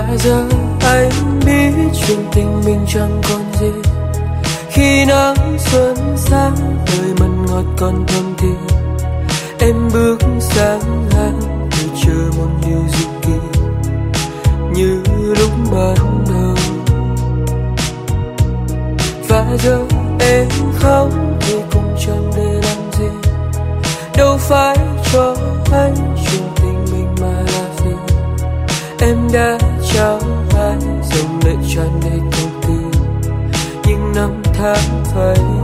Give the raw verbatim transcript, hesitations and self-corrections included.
giờ anh biết chuyện tình mình chẳng còn gì. Khi nắng xuân sáng đời mặn ngọt còn thơm thì em bước sang ngang để chờ một điều gì kỳ như lúc ban đầu. Và giờ em khóc thì cũng chẳng để làm gì, đâu phải cho anh chuyện tình mình mà là vì em đã trao ai dòng lệ tràn đầy câu từ những năm tháng phai.